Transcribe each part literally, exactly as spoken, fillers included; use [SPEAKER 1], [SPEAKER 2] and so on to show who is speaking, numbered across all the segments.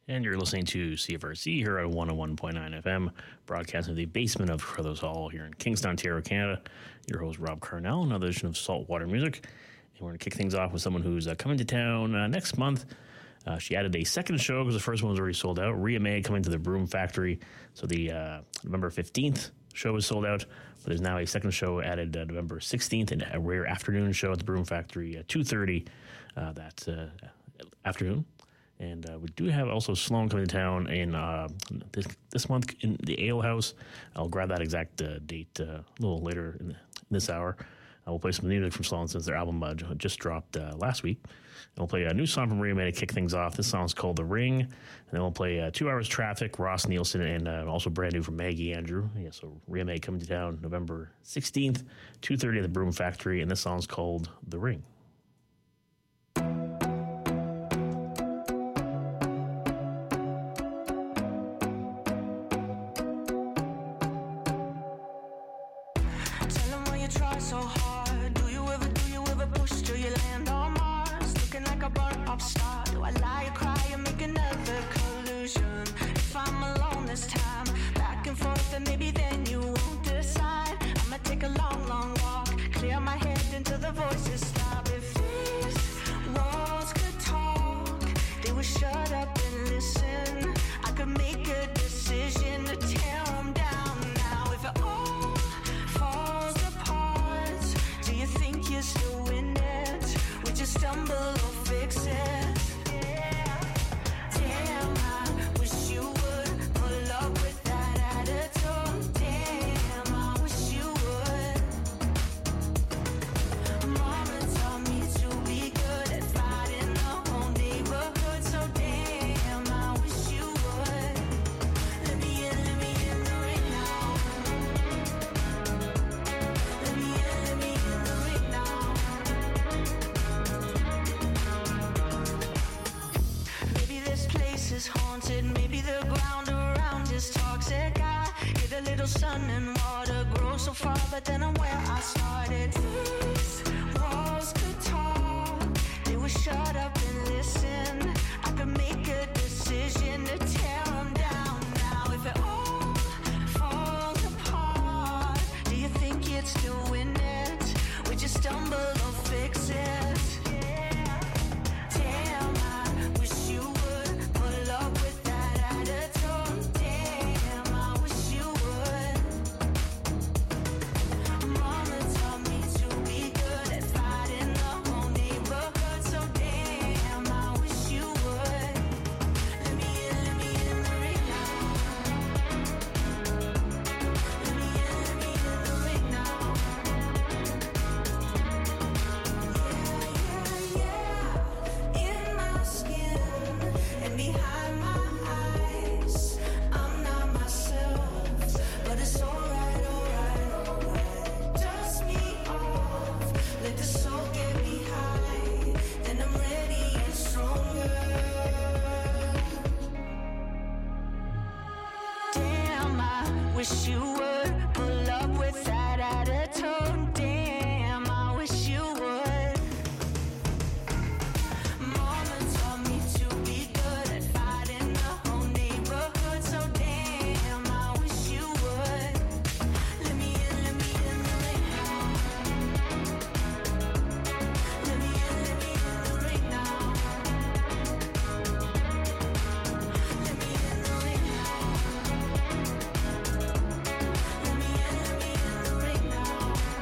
[SPEAKER 1] And you're listening to C F R C here at one oh one point nine F M, broadcasting from the basement of Crothers Hall here in Kingston, Ontario, Canada. Your host, Rob Carnell, another edition of Saltwater Music. And we're going to kick things off with someone who's uh, coming to town uh, next month. Uh, she added a second show because the first one was already sold out. Ria May coming to the Broom Factory. So the uh, November fifteenth show is sold out, but there's now a second show added uh, November sixteenth, and a rare afternoon show at the Broom Factory at two thirty uh, that uh, afternoon. And uh, we do have also Sloan coming to town in uh, this, this month in the Ale House. I'll grab that exact uh, date uh, a little later in, the, in this hour. I will play some music from Sloan since their album uh, just dropped uh, last week. And we'll play a new song from Ria May to kick things off. This song's called The Ring. And then we'll play uh, Two Hours Traffic, Ross Nielsen, and uh, also brand new from Maggie Andrew. Yeah, so Ria May coming to town November sixteenth, two thirty at the Broom Factory. And this song's called The Ring.
[SPEAKER 2] So hard. Do you ever, do you ever push till you land on Mars? Looking like a burnt up star. Do I lie or cry and make another collusion? If I'm alone this time, back and forth, and maybe then you won't decide. I'ma take a long, long walk, clear my head until the voices stop. If these walls could talk, they would shut up and listen. I could make a decision to tear them down now. If it all falls apart, do you think you still win it? Would you stumble or fix it? Yeah. Damn, I wish you would pull up with that attitude. Damn, I wish you would. Mama taught me to be good at fighting the whole neighborhood. So damn, I wish you would. Let me in, let me in the ring now. Let me in, let me in the ring now. Maybe this place is haunted. Maybe the ground around is toxic. I hit a little sun and water, grow so far, but then I'm where I started. These walls could talk, they would shut up and listen. I could make a decision to tear them down now. If it all falls apart, do you think you'd still win it? Would you stumble or fix it? Yeah. Damn, I wish you would pull up with that attitude. Damn, I wish you would. Mama taught me to be good at fighting the whole neighborhood. So damn, I wish you would. Let me in, let me in the ring now. Let me in, let me in the ring now. Yeah, yeah, yeah. In my skin and behind my eyes, I'm not myself, but it's alright, alright, alright. Dust me off, let the soul get me high, then I'm ready and stronger. Damn, I wish you would pull up with that attitude. Damn, I wish you would. Mama taught me to be good at fighting the whole neighborhood. So damn, I wish you would. Let me in, let me in the ring now. Let me in, let me in the ring now. Let me in the ring now. Let me in, let me in the ring now.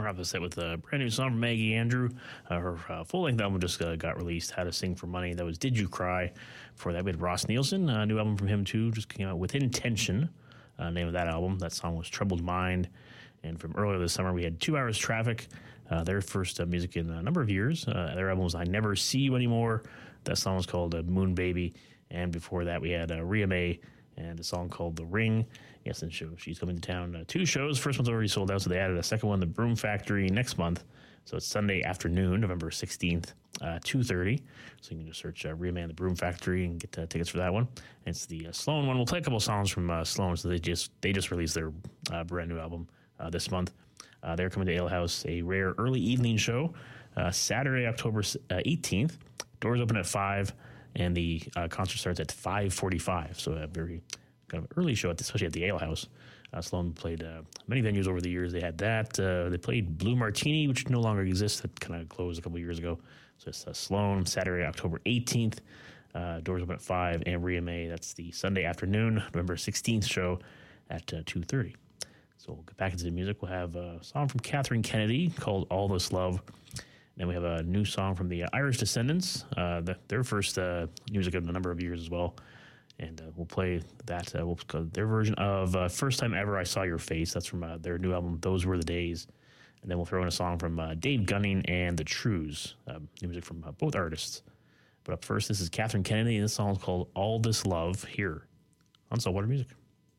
[SPEAKER 1] wrap the set with a brand new song from Maggie Andrew. Uh, her uh, full-length album just uh, got released, How to Sing for Money. That was Did You Cry? Before that, we had Ross Nielsen, a new album from him, too. Just came out with Intention, uh, name of that album. That song was Troubled Mind. And from earlier this summer, we had Two Hours Traffic, uh, their first uh, music in a number of years. Uh, their album was I Never See You Anymore. That song was called uh, Moon Baby. And before that, we had uh, Rhea May and a song called The Ring. Yes, and show she's coming to town. Uh, two shows. First one's already sold out, so they added a second one, the Broom Factory, next month. So it's Sunday afternoon, November sixteenth, uh, two thirty. So you can just search uh, Rhea May and the Broom Factory and get uh, tickets for that one. And it's the uh, Sloan one. We'll play a couple songs from uh, Sloan. So they just they just released their uh, brand new album uh, this month. Uh, they're coming to Ale House, a rare early evening show, uh, Saturday, October eighteenth. Doors open at five, and the uh, concert starts at five forty-five. So a very kind of early show, at the, especially at the Ale House. Uh, Sloan played uh, many venues over the years. They had that. Uh, they played Blue Martini, which no longer exists. That kind of closed a couple years ago. So it's uh, Sloan, Saturday, October eighteenth. Uh, doors open at five. And Rhea May, that's the Sunday afternoon, November sixteenth show at uh, two thirty. So we'll get back into the music. We'll have a song from Catherine Kennedy called All This Love. Then we have a new song from the uh, Irish Descendants, uh, the, their first uh, music in a number of years as well. And uh, we'll play that. Uh, we'll play their version of uh, First Time Ever I Saw Your Face. That's from uh, their new album, Those Were the Days. And then we'll throw in a song from uh, Dave Gunning and The Trues, uh, new music from uh, both artists. But up first, this is Catherine Kennedy, and this song is called All This Love, here on Saltwater Music.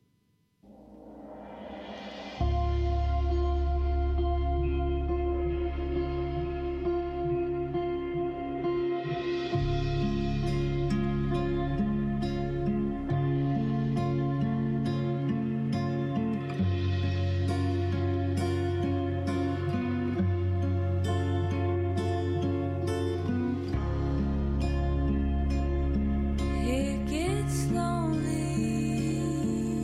[SPEAKER 2] It gets lonely.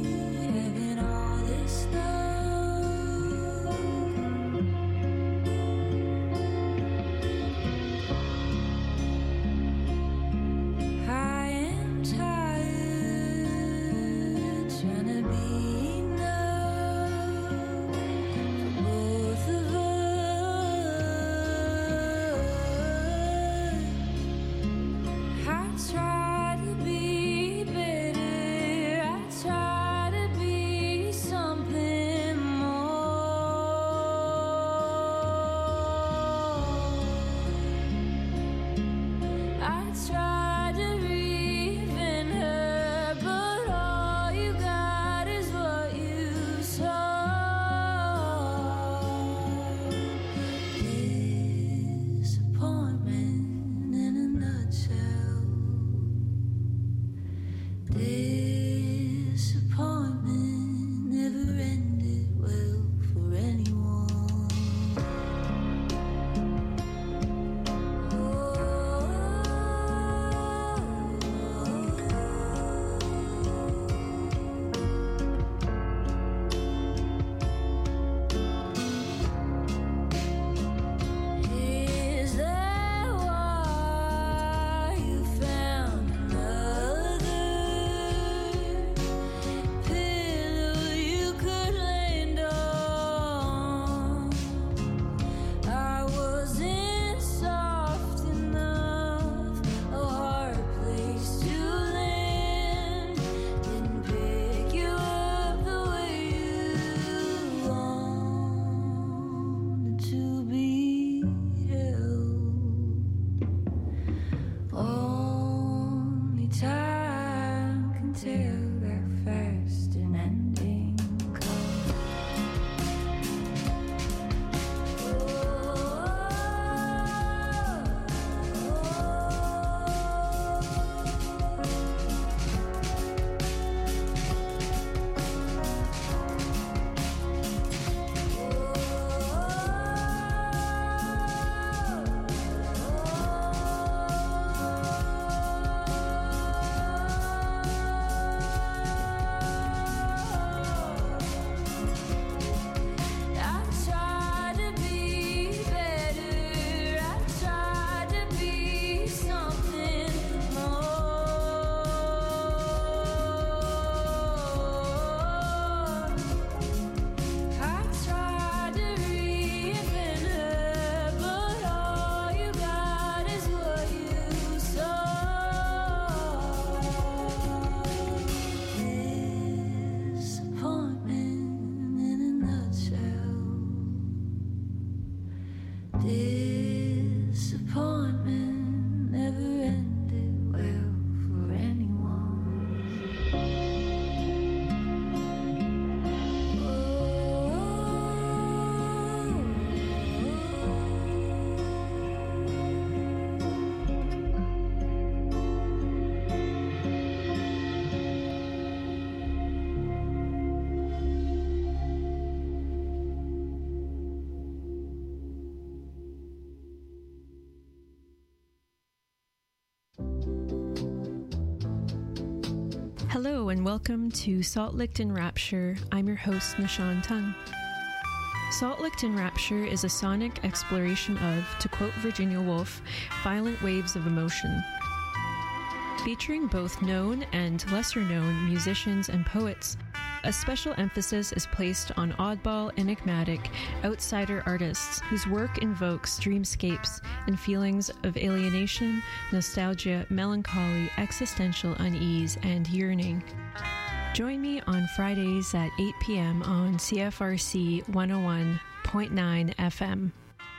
[SPEAKER 3] Hello and welcome to Salt Licked in Rapture. I'm your host, Nishan Tung. Salt Licked in Rapture is a sonic exploration of, to quote Virginia Woolf, violent waves of emotion. Featuring both known and lesser-known musicians and poets, a special emphasis is placed on oddball, enigmatic, outsider artists whose work invokes dreamscapes and feelings of alienation, nostalgia, melancholy, existential unease, and yearning. Join me on Fridays at eight p.m. on C F R C one oh one point nine F M.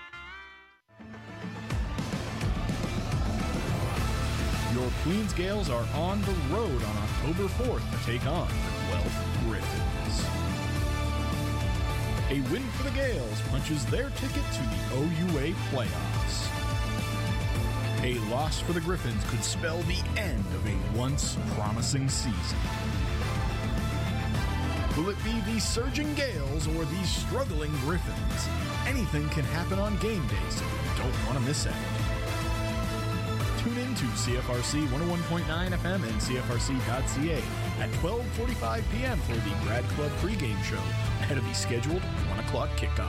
[SPEAKER 4] Your Queens Gales are on the road on October fourth to take on the Guelph Griffins. A win for the Gales punches their ticket to the O U A playoffs. A loss for the Griffins could spell the end of a once promising season. Will it be the surging Gales or the struggling Griffins? Anything can happen on game day, so you don't want to miss out. Tune in to C F R C one oh one point nine F M and C F R C dot C A at twelve forty-five p.m. for the Grad Club pregame show ahead of the scheduled one o'clock kickoff.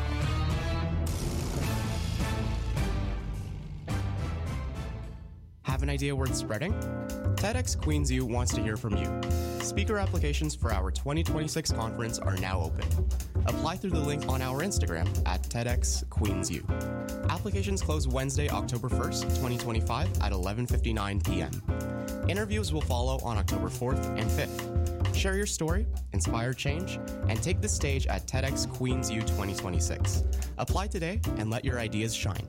[SPEAKER 5] Have an idea worth spreading? TEDx Queens U wants to hear from you. Speaker applications for our twenty twenty-six conference are now open. Apply through the link on our Instagram at TEDx Queens U. Applications close Wednesday, October first, twenty twenty-five at eleven fifty-nine p.m. Interviews will follow on October fourth and fifth. Share your story, inspire change, and take the stage at TEDx Queens U twenty twenty-six. Apply today and let your ideas shine.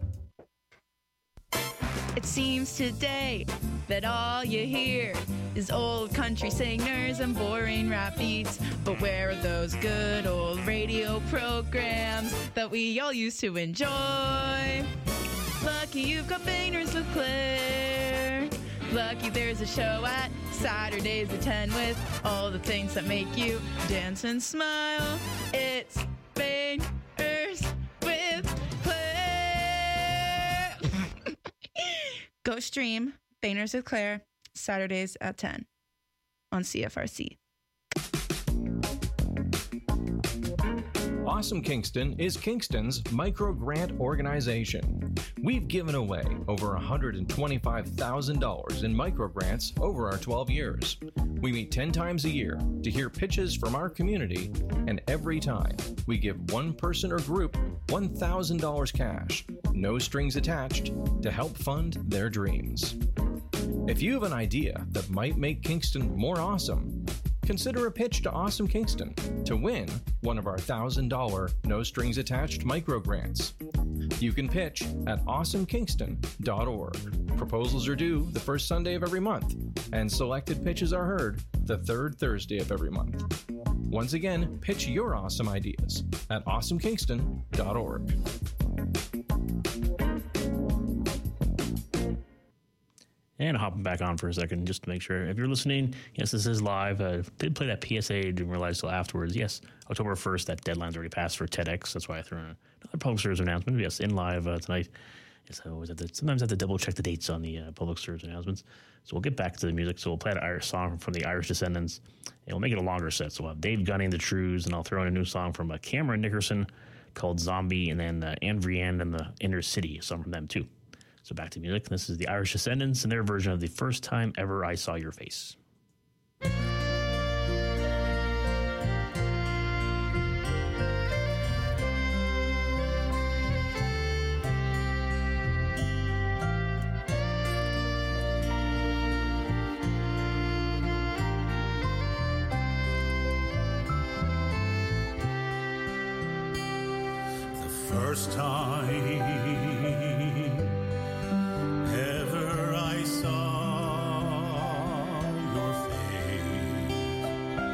[SPEAKER 6] It seems today that all you hear is old country singers and boring rap beats. But where are those good old radio programs that we all used to enjoy? Lucky you've got Banners with Claire. Lucky there's a show at Saturdays at ten with all the things that make you dance and smile. It's Banners with Claire. Go stream Banners with Claire Saturdays at ten on C F R C.
[SPEAKER 7] Awesome Kingston is Kingston's micro grant organization. We've given away over one hundred twenty-five thousand dollars in micro grants over our twelve years. We meet ten times a year to hear pitches from our community, and every time we give one person or group one thousand dollars cash, no strings attached, to help fund their dreams. If you have an idea that might make Kingston more awesome, consider a pitch to Awesome Kingston to win one of our one thousand dollars no-strings-attached micro-grants. You can pitch at awesome kingston dot org. Proposals are due the first Sunday of every month, and selected pitches are heard the third Thursday of every month. Once again, pitch your awesome ideas at awesome kingston dot org.
[SPEAKER 1] And hopping back on for a second just to make sure. If you're listening, yes, this is live. I uh, did play that P S A, didn't realize till afterwards. Yes, October first, that deadline's already passed for TEDx. That's why I threw in another public service announcement. Yes, in live uh, tonight. Yes, I always have to, sometimes I have to double check the dates on the uh, public service announcements. So we'll get back to the music. So we'll play an Irish song from the Irish Descendants, and we'll make it a longer set. So we'll have Dave Gunning, The Trues, and I'll throw in a new song from uh, Cameron Nickerson called Zombie, and then uh, Anne Vriend and the Inner City, some from them too. So back to music. This is the Irish Descendants and their version of The First Time Ever I Saw Your Face.
[SPEAKER 8] The first time ever I saw your face,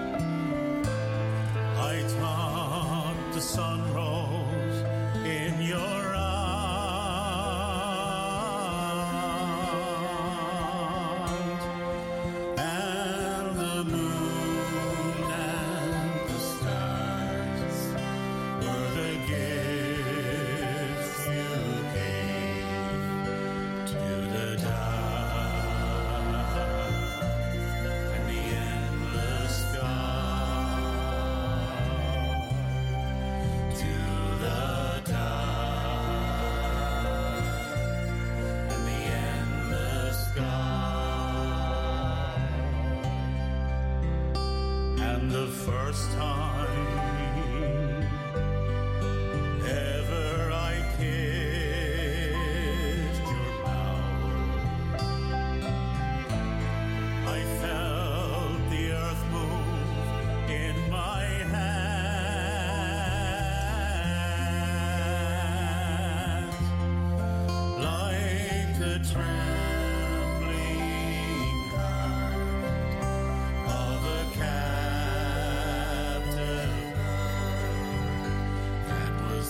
[SPEAKER 8] I thought the sun rose in your eyes, and the moon and the stars were the gifts you gave to the dark and the endless the first time ever I kissed your mouth, I felt the earth move in my hands like a trembling heart of a captive that was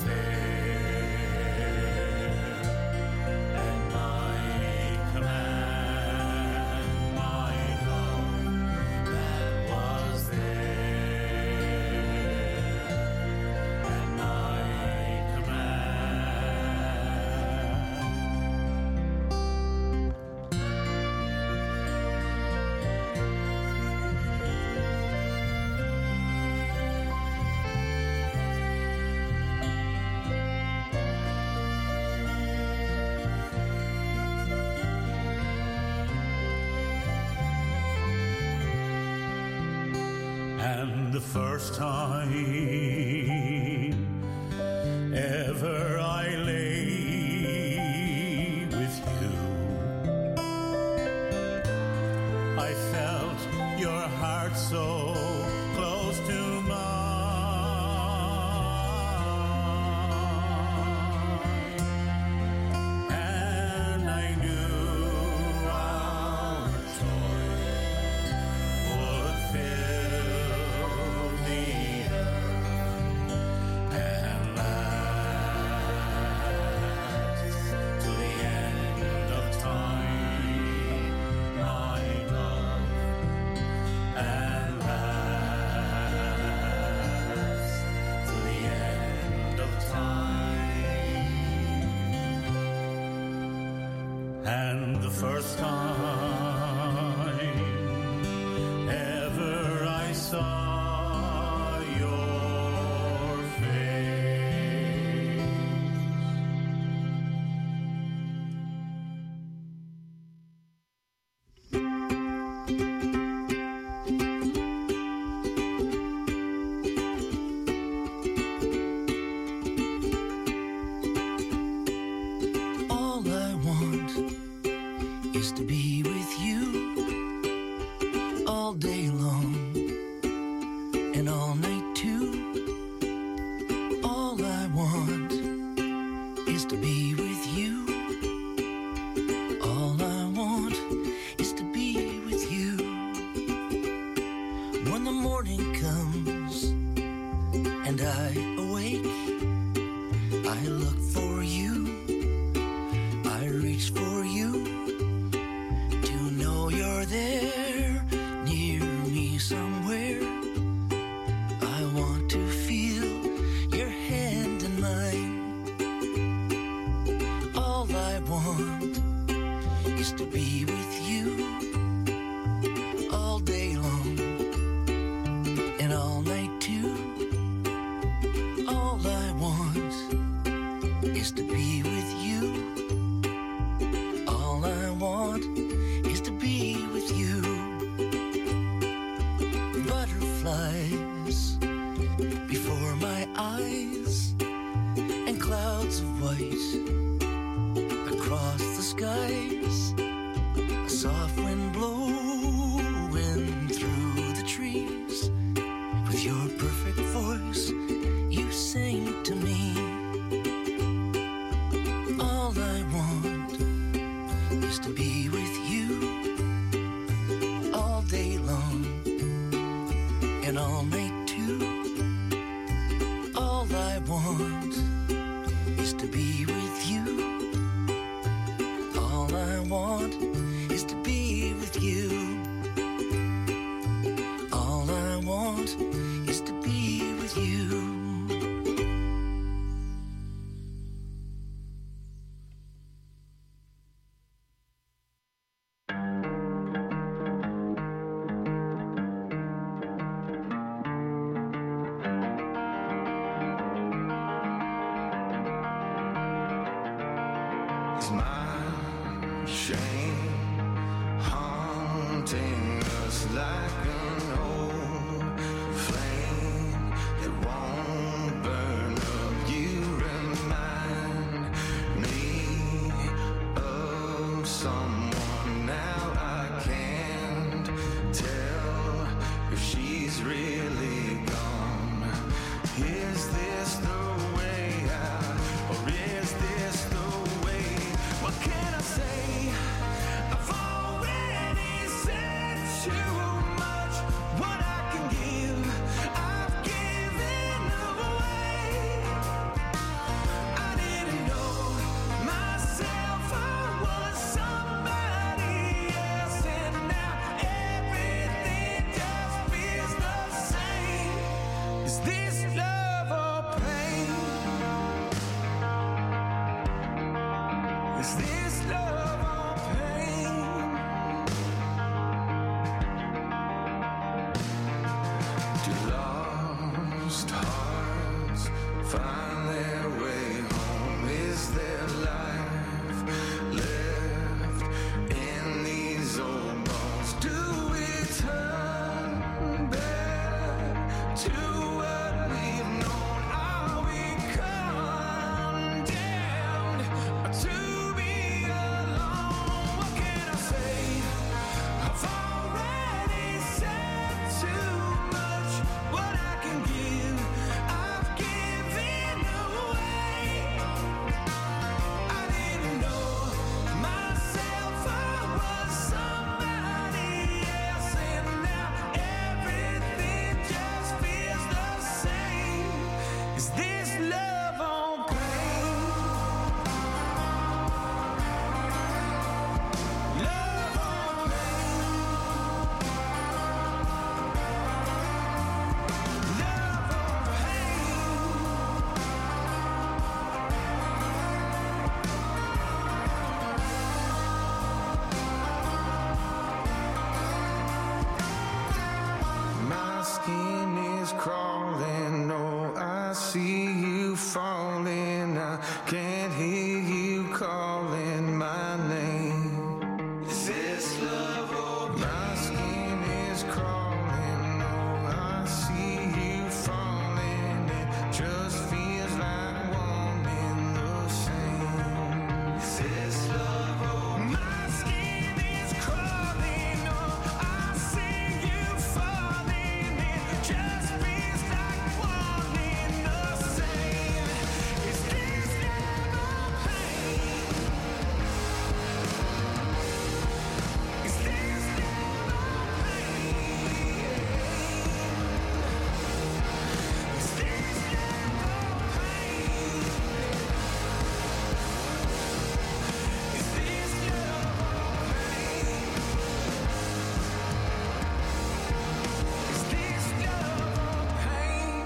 [SPEAKER 8] there at my command, my love that was there at my And the first time ever I lay with you, I felt your heart so close to mine, and I knew our joy would fill the earth and last to the end of time, my love, and last to the end of time. And the first time ever I saw your face.
[SPEAKER 2] All I want is to be with you all day long and all night too. All I want is to be with you. All I want is to be with you. When the morning comes and I awake, I look for you. I reach for you to know you're there near me somewhere. I want to feel your hand in mine. All I want is to be with you all day long and all night too. All I want is to be with you. All I want is to be with you. Butterflies before my eyes and clouds of white across the skies. A soft wind blowing through the trees. With your perfect voice, you sing to me. All I want is to be with you all day long and all night too. All I want is to be with you. All I want is to be with you. All I want is to be with you.
[SPEAKER 9] It's my shame haunting us like an old Do lost hearts find their way home? Is there life left in these old bones? Do we turn back to what we've known? Are we condemned to be alone? What can I say? I've already said too much. What I can give, I've given away. I didn't know myself, I was somebody else, and now everything just feels the same. Is this love on pain? Love on pain. Love on pain. My skin is crawling. Oh, I see you falling. I can't hear you calling my name. Is this love or my skin is crawling? Oh, I see you falling. It just feels like one and the same. Is this love or my skin is crawling? Oh, I see you falling. It just feels like one and the same. Is this love or pain? Is this love or pain? Is this love or pain? Is this love or pain? Is this love or pain?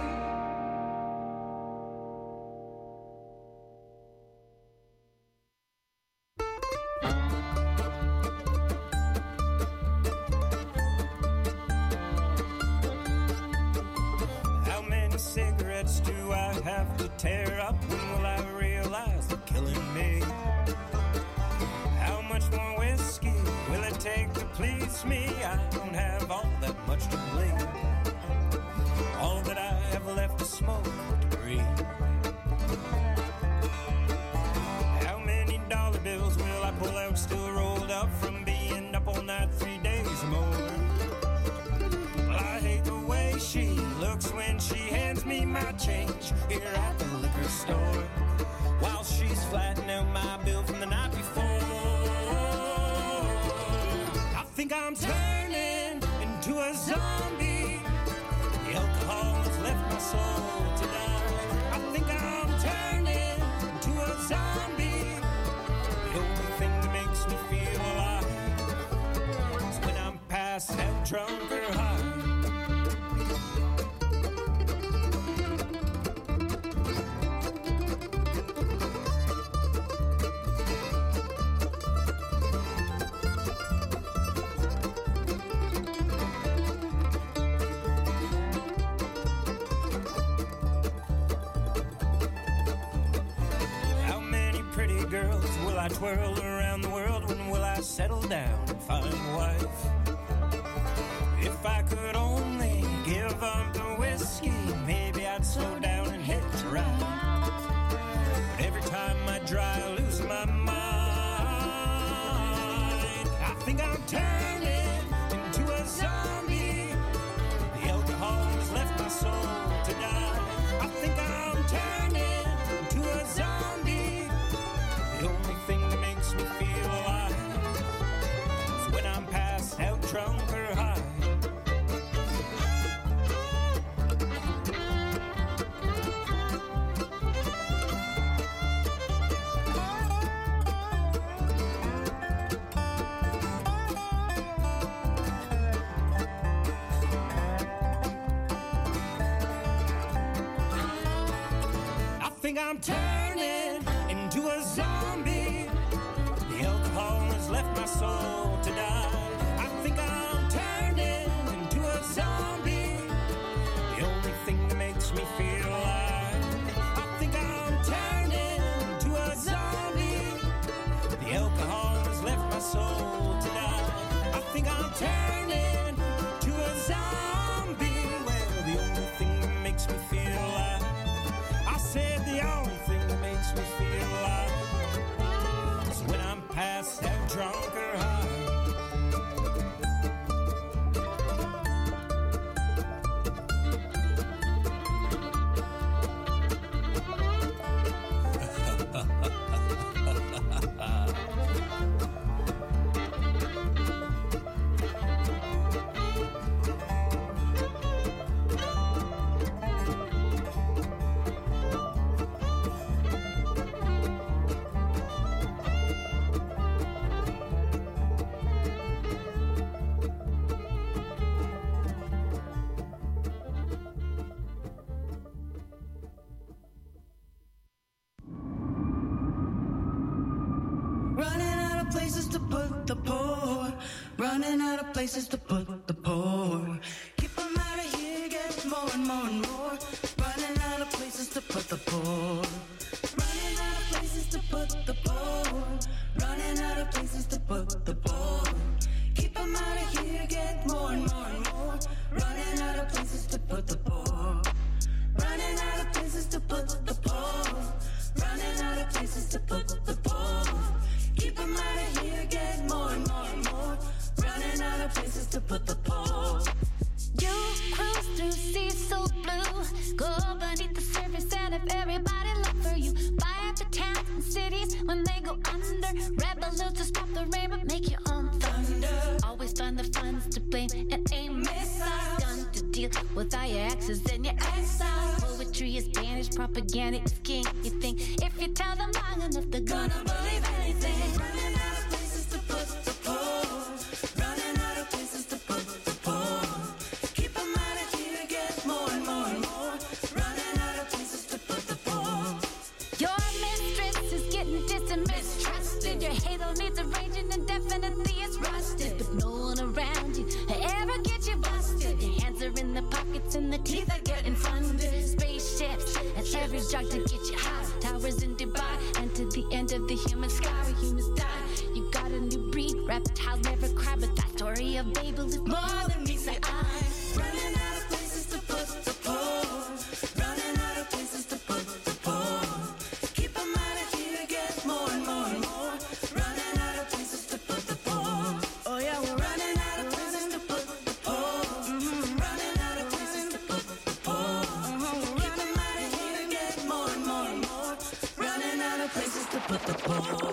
[SPEAKER 8] How many cigarettes do I have to tear up? When will I realize they're killing me? How much more whiskey will it take to please me? I don't have all that much to bleed. All that I have left is smoke to breathe. How many dollar bills will I pull out still rolled up from being up all night three days or more? Well, I hate the way she looks when she hands me my change here at the liquor store, while she's flattening out my bill from the night before. I think I'm turning into a zombie. The alcohol has left my soul to die. I think I'm turning into a zombie. The only thing that makes me feel alive is when I'm passed out, drunk or high. How many pretty girls will I twirl around the world? When will I settle down and find a wife? If I could only give up the whiskey, maybe I'd slow down and hit the ride. But every time I dry, I lose my mind. I think I'm turning into a zombie. The alcohol has left my soul to die. I think I'm turning into a zombie. The only thing that makes me feel alive is when I'm passed out, drunk or high. I think I'm turning into a zombie. The alcohol has left my soul to die. I think I'm turning into a zombie.
[SPEAKER 2] put the poor. Running out of places to put the poor. Keep them out of here, get more and more and more. Running out of places to put the poor. Running out of places to put the poor. Running out of places to put the poor. Keep them out of here, get more and more and more. Running out of places to put the poor. Running out of places to put the poor. Running out of places to put the poor. Keep them out of here, get more and more and more. Running out of places to put the poor.
[SPEAKER 10] You cruise through seas so blue. Go beneath the surface and if everybody look for you. Buy up the towns and cities when they go under. Rebels to stop the rain but make your own thunder. Always find the funds to blame and aim missiles. Gun to deal with all your exes and your exiles. Poetry is Spanish, propaganda is king. You think if you tell them long enough they're gonna believe anything.
[SPEAKER 2] Running out of places to put the poor. Running out of places to put the poor. Keep them out of here, get more and more and more. Running out of places to put the poor.
[SPEAKER 10] Your mistress is getting distant, mistrusted. Your halo needs arranging and definitely it's rusted. But no one around you ever get you busted. Your hands are in the pockets and the teeth are getting funded. Spaceships and every drug to get you high. Towers in Dubai and to the end of the human sky where humans die. You got a new breed, reptiles never cry. But that story of Babel is more than meets the eye.
[SPEAKER 2] Running out of places to put the poor. Running out of places to put the poor. Keep them out of here, get more and more and more. Running out of places to put the poor. Oh yeah, we're running out of places to put the poor. Mm-hmm. Running out of places to put the poor. Mm-hmm. Keep them out of here, get more and more and more. Running out of places to put the poor.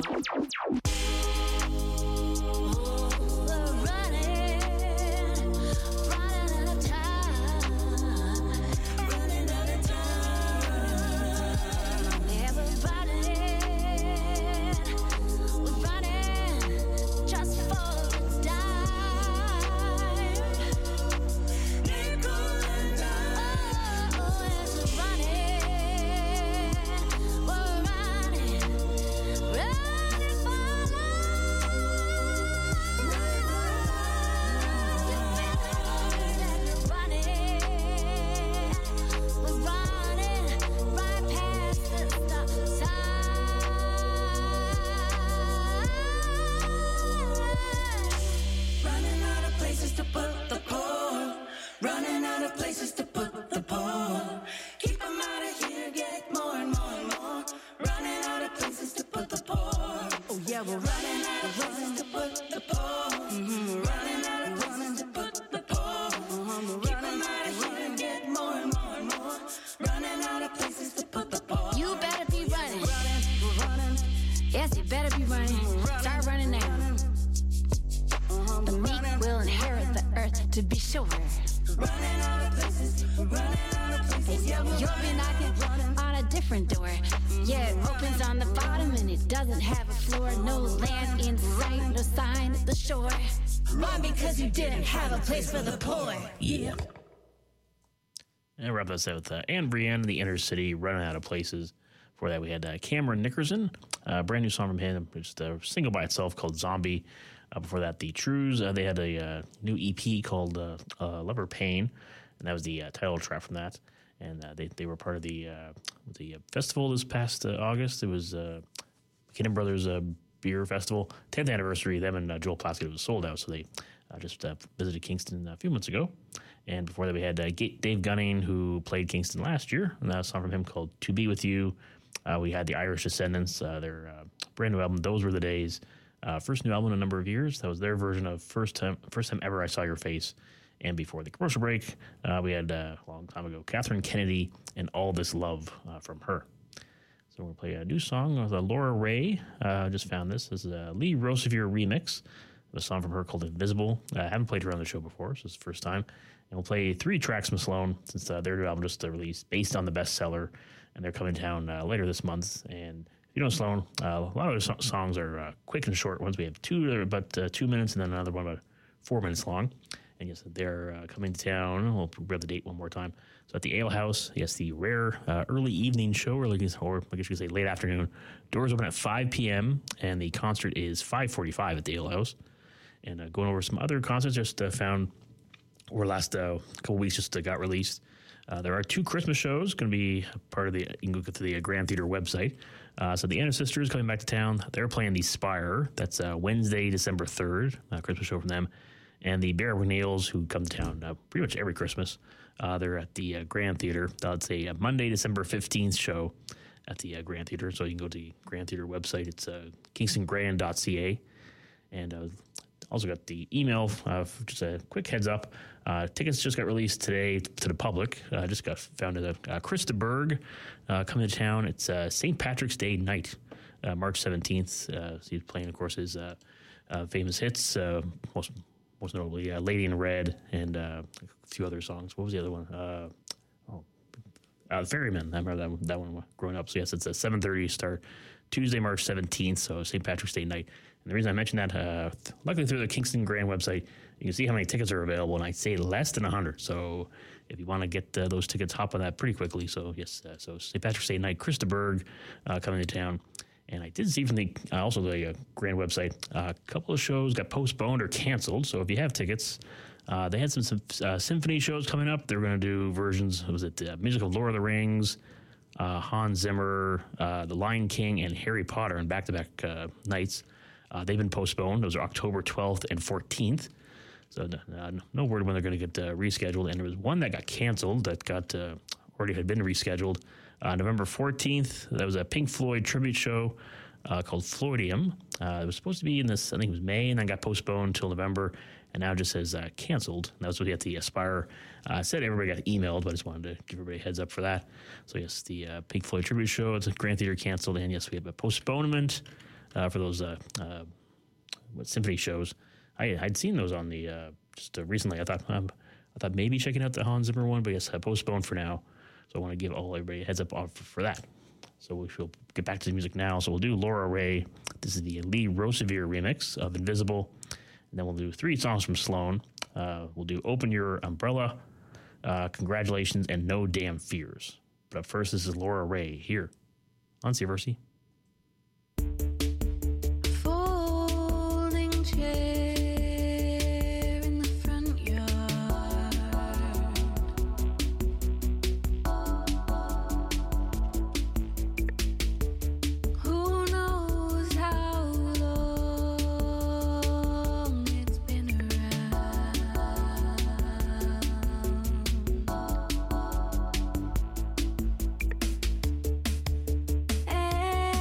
[SPEAKER 10] To be sure.
[SPEAKER 2] Running out of places, running out of places. Yeah,
[SPEAKER 10] you'll be knocking on a different door. Yeah, it opens on the bottom and it doesn't have a floor. No land in sight, no sign at the shore. Run because you didn't have a place for the poor.
[SPEAKER 1] Yeah. And wrap this out with uh, Anne Brienne, The Inner City, Running Out of Places. Before that, we had uh, Cameron Nickerson, a brand new song from him, just a single by itself called Zombie. Uh, before that, the Trues, uh, they had a uh, new E P called uh, uh, Lover Pain, and that was the uh, title track from that. And uh, they they were part of the uh, the festival this past uh, August. It was uh, McKinnon Brothers uh, Beer Festival, tenth anniversary. Them and uh, Joel Plaskett was sold out, so they uh, just uh, visited Kingston a few months ago. And before that, we had uh, Dave Gunning, who played Kingston last year, and that was a song from him called To Be With You. Uh, we had the Irish Descendants, uh, their uh, brand new album, Those Were the Days. Uh, first new album in a number of years. That was their version of First Time First Time Ever I Saw Your Face. And before the commercial break, uh, we had uh, a long time ago, Catherine Kennedy and All This Love uh, from her. So we're going to play a new song with uh, Laura Ray. I uh, just found this. This is a Lee Rosevere remix of a song from her called Invisible. I uh, haven't played her on the show before, so it's the first time. And we'll play three tracks from Sloan, since uh, their new album just uh, released based on the bestseller. And they're coming down uh, later this month. And you know, Sloan, uh, a lot of the songs are uh, quick and short ones. We have two that are about uh, two minutes and then another one about four minutes long. And yes, they're uh, coming to town. We'll grab the date one more time. So at the Ale House, yes, the rare uh, early evening show, or, like, or I guess you could say late afternoon. Doors open at five p.m. and the concert is five forty-five at the Ale House. And uh, going over some other concerts just uh, found over the last uh, couple weeks just uh, got released. Uh, there are two Christmas shows going to be part of the, you can go to the uh, Grand Theater website. Uh, so the Anna Sisters coming back to town. They're playing the Spire. That's uh, Wednesday, December third, uh, Christmas show from them. And the Bear Nails, who come to town uh, pretty much every Christmas. Uh, they're at the uh, Grand Theater. That's a uh, Monday, December fifteenth show at the uh, Grand Theater. So you can go to the Grand Theater website. It's uh, kingston grand dot c a. And uh, also got the email, uh, just a quick heads up. Uh, tickets just got released today to the public. Uh, just got found at uh, Chris de Burgh uh, coming to town. It's uh, Saint Patrick's Day night, uh, March seventeenth. Uh, so he's playing, of course, his uh, uh, famous hits, uh, most most notably uh, Lady in Red and uh, a few other songs. What was the other one? Uh, oh, uh, The Ferryman. I remember that one, that one growing up. So, yes, it's a seven thirty start, Tuesday, March seventeenth, so Saint Patrick's Day night. And the reason I mentioned that, uh, luckily through the Kingston Grand website, you can see how many tickets are available, and I'd say less than one hundred. So if you want to get uh, those tickets, hop on that pretty quickly. So, yes, uh, so Saint Patrick's Day night, Chris de Burgh uh, coming to town. And I did see from the uh, also the uh, Grand website, a uh, couple of shows got postponed or canceled. So if you have tickets, uh, they had some, some uh, symphony shows coming up. They're going to do versions, was it the music of Lord of the Rings, uh, Hans Zimmer, uh, The Lion King, and Harry Potter in back-to-back uh, nights. Uh, they've been postponed. Those are October twelfth and fourteenth. So uh, no word when they're going to get uh, rescheduled. And there was one that got canceled that got uh, already had been rescheduled. Uh, November fourteenth, that was a Pink Floyd tribute show uh, called Floydium. Uh, it was supposed to be in this, I think it was May, and then got postponed until November, and now just says uh, canceled. And that was what at the Aspire uh, said. Everybody got emailed, but I just wanted to give everybody a heads up for that. So, yes, the uh, Pink Floyd tribute show, it's a Grand Theater canceled, and yes, we have a postponement uh, for those uh, uh, what symphony shows. I, I'd seen those on the, uh, just uh, recently. I thought um, I thought maybe checking out the Hans Zimmer one, but yes, I postponed for now. So I want to give all everybody a heads up for, for that. So we shall get back to the music now. So we'll do Laura Ray. This is the Lee Rosevere remix of Invisible. And then we'll do three songs from Sloan. Uh, we'll do Open Your Umbrella, uh, Congratulations, and No Damn Fears. But up first, this is Laura Ray here on C F R C.
[SPEAKER 10] Folding chair.
[SPEAKER 2] Hey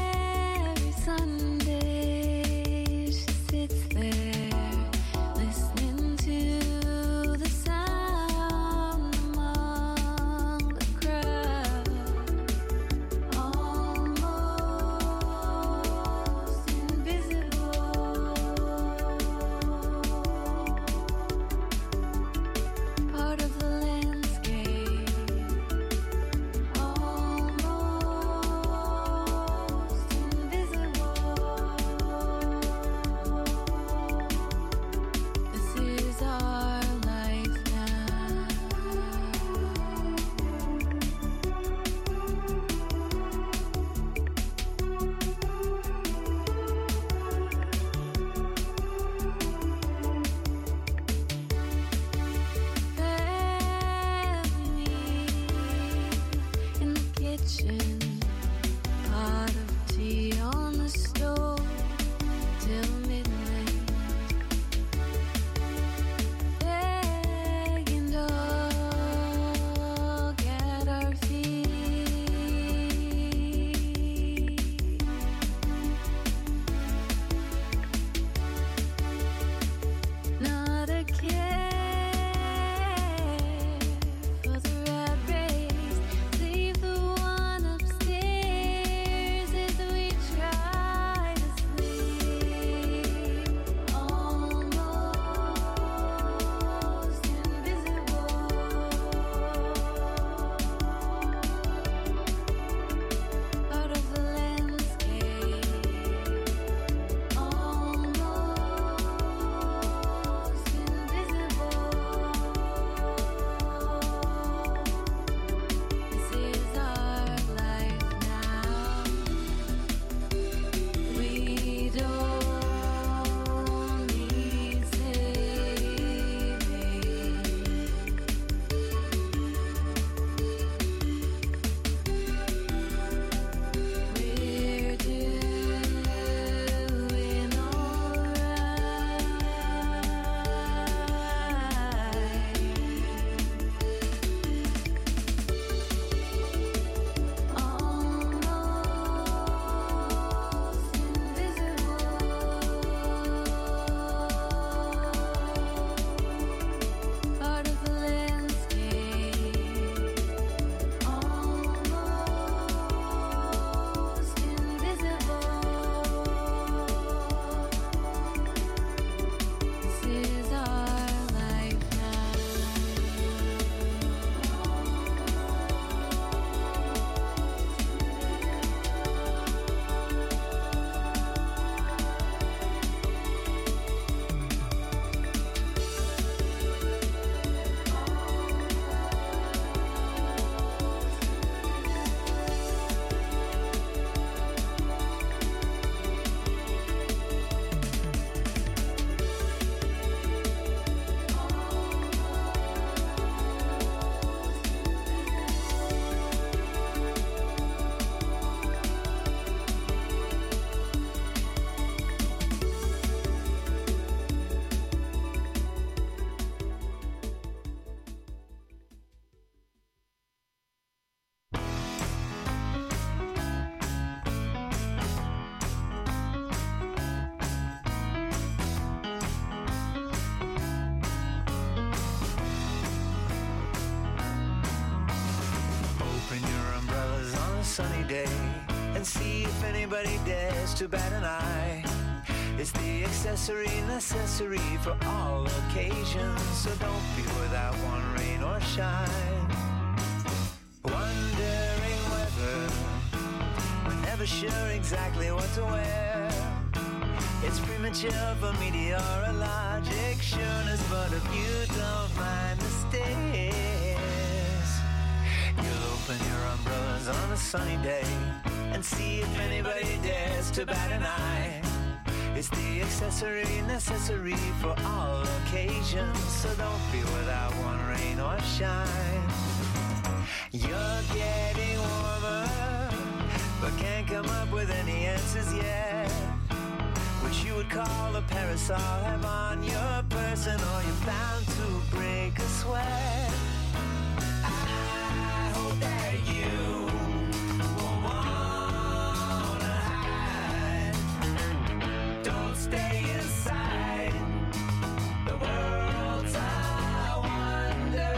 [SPEAKER 11] sunny day and see if anybody dares to bat an eye. It's the accessory necessary for all occasions, so don't be without one rain or shine. Wondering whether we're never sure exactly what to wear. It's premature for meteorologic sureness, but if you don't mind the stairs, you'll open your umbrellas on a sunny day and see if anybody dares to bat an eye. It's the accessory necessary for all occasions, so don't be without one rain or shine. You're getting warmer, but can't come up with any answers yet. What you would call a parasol have on your person, or you're bound to break a sweat. I hope that you won't wanna hide. Don't stay inside. The world's a wonder.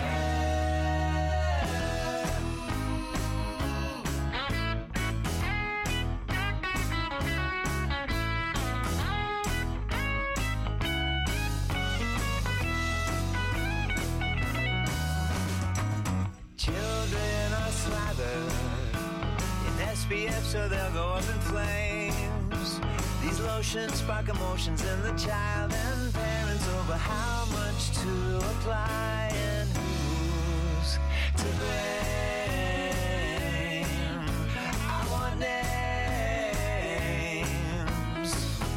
[SPEAKER 11] Children are slathered in S P F so they'll go up in flames. These lotions spark emotions in the child and parents over how much to apply and who's to blame. I want names.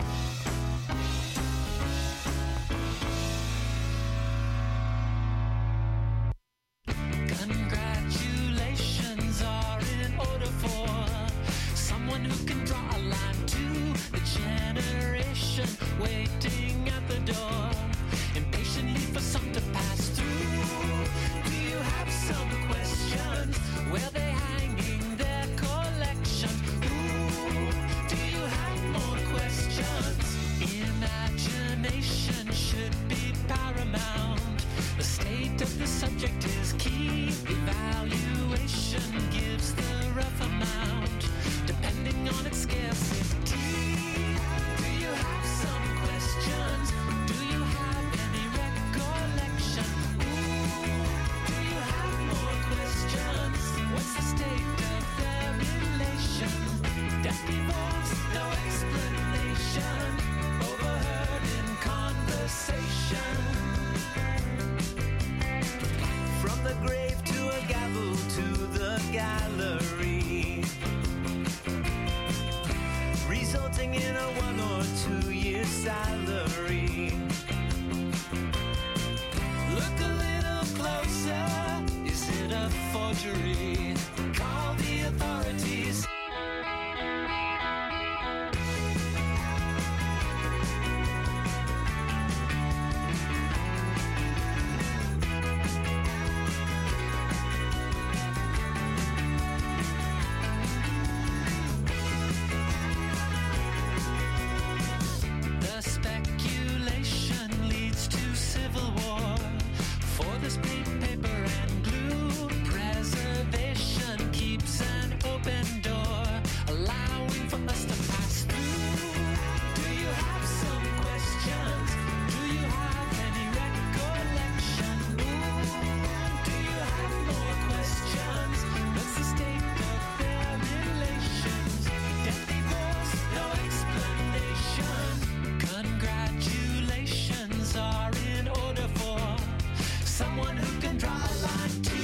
[SPEAKER 11] Congratulations are in order for someone who can draw a line to the generation waiting at the door, impatiently for some to pass through. Do you have some questions? Where they hanging their collection? Ooh, do you have more questions? Imagination should be paramount. The state of the subject is key. Evaluation gives the rough amount, depending on its scarcity. Do you have some questions? Do you have any recollection? Ooh, do you have more questions? What's the state of their relation? Death, divorce, no explanation. Overheard in conversation. From the grave to a gavel to the gallery, resulting in a one or two year salary. Look a little closer, is it a forgery? Call the authorities. The speculation leads to civil war. For this paper and glue, preservation keeps an open door, allowing for us to pass through. Do you have some questions? Do you have any recollection? Ooh, do you have more questions? What's the state of their relations? Death, divorce, no explanation. Congratulations are in order for someone who can draw a line too.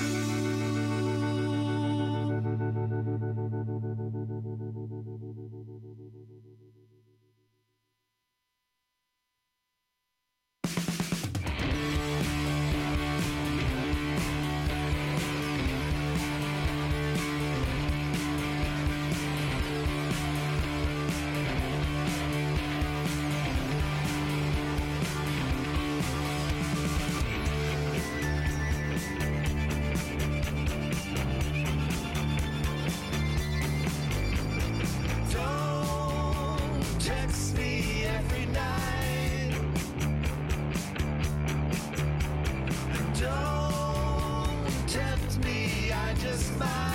[SPEAKER 11] Don't text me every night. Don't tempt me, I just might.